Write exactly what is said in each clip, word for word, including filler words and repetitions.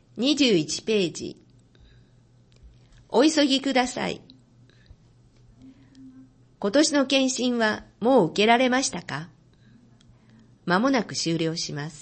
にじゅういちページ。お急ぎください。今年の検診はもう受けられましたか？まもなく終了します。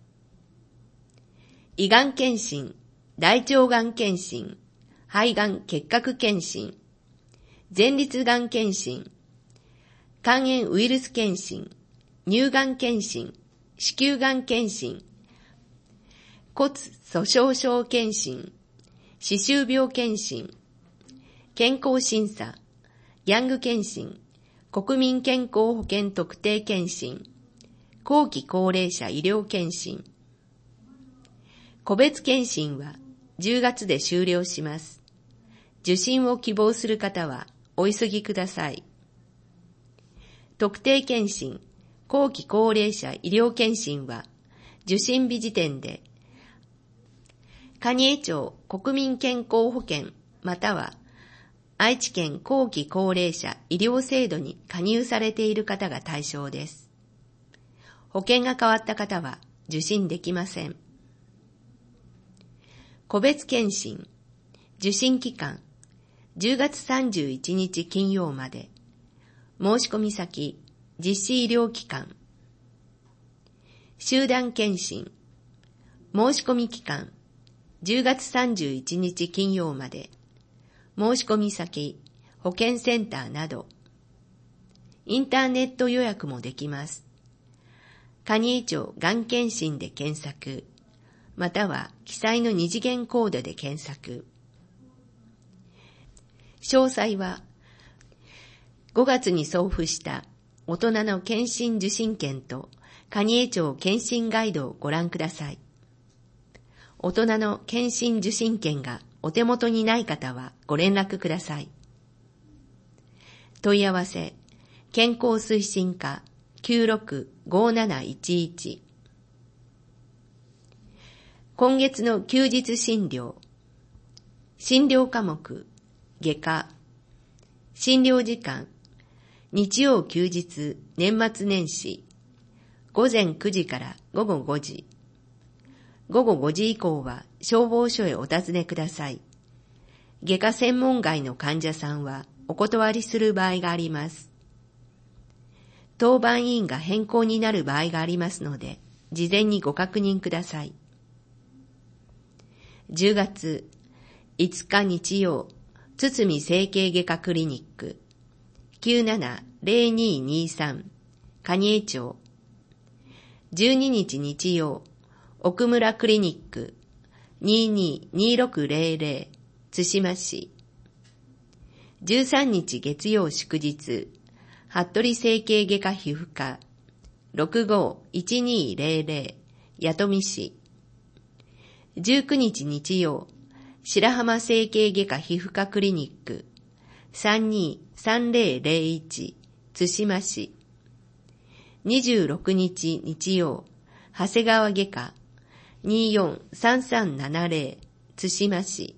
胃がん検診、大腸がん検診、肺がん結核検診、前立がん検診、肝炎ウイルス検診、乳がん検診、子宮がん検診、骨粗しょう症検診、歯周病検診、健康審査、ギャング検診、国民健康保険特定検診、後期高齢者医療検診。個別検診はじゅうがつで終了します。受診を希望する方はお急ぎください。特定検診、後期高齢者医療検診は受診日時点で蟹江町国民健康保険または愛知県後期高齢者医療制度に加入されている方が対象です。保険が変わった方は受診できません。個別検診、受診期間、じゅうがつさんじゅういちにち金曜まで。申し込み先、実施医療機関。集団検診、申し込み期間、じゅうがつさんじゅういちにち金曜まで。申し込み先、保健センターなど。インターネット予約もできます。蟹江町がん検診で検索、または記載の二次元コードで検索。詳細はごがつに送付した大人の検診受診券と蟹江町検診ガイドをご覧ください。大人の検診受診券がお手元にない方はご連絡ください。問い合わせ、健康推進課 きゅうろくごーなないちいち。今月の休日診療。診療科目、外科。診療時間、日曜休日、年末年始。ごぜんくじからごごごじ。ごごごじ以降は消防署へお尋ねください。外科専門外の患者さんはお断りする場合があります。当番員が変更になる場合がありますので、事前にご確認ください。じゅうがついつか日曜、堤整形外科クリニック きゅうななぜろににさん 蟹江町。じゅうににち日曜、奥村クリニック にににろくぜろぜろ 対馬市。じゅうさんにち月曜祝日、服部整形外科皮膚科 ろくごいちにぜろぜろ 弥富市。じゅうくにち日曜、白浜整形外科皮膚科クリニック さんにさんぜろぜろいち 対馬市。にじゅうろくにち日曜、長谷川外科 によんさんさんななぜろ 対馬市。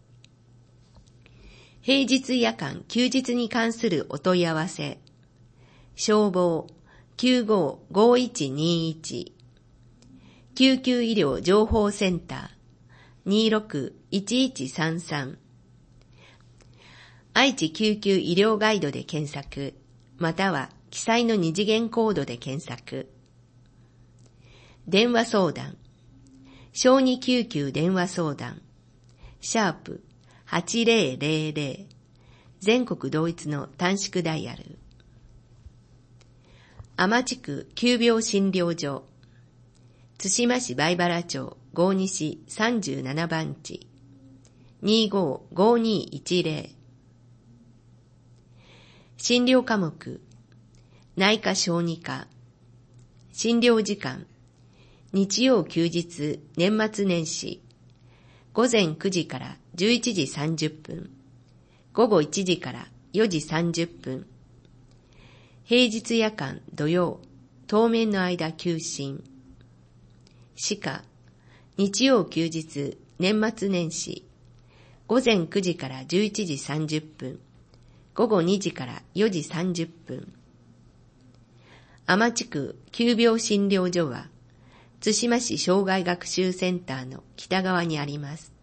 平日夜間休日に関するお問い合わせ。消防 きゅうごごいちにいち。救急医療情報センター にろくいちいちさんさん。愛知救急医療ガイドで検索、または記載の二次元コードで検索。電話相談。小児救急電話相談。シャープはちぜろぜろぜろ。全国同一の短縮ダイヤル。天地区急病診療所。対馬市梅原町郷西さんじゅうななばんち にごごにいちぜろ。診療科目、内科小児科。診療時間、日曜休日年末年始。ごぜんくじからじゅういちじさんじゅっぷん。ごごいちじからよじさんじゅっぷん。平日夜間土曜、当面の間休診。歯科、日曜休日年末年始。ごぜんくじからじゅういちじさんじゅっぷん。ごごにじからよじさんじゅっぷん。天地区急病診療所は、 津島市障害学習センターの北側にあります。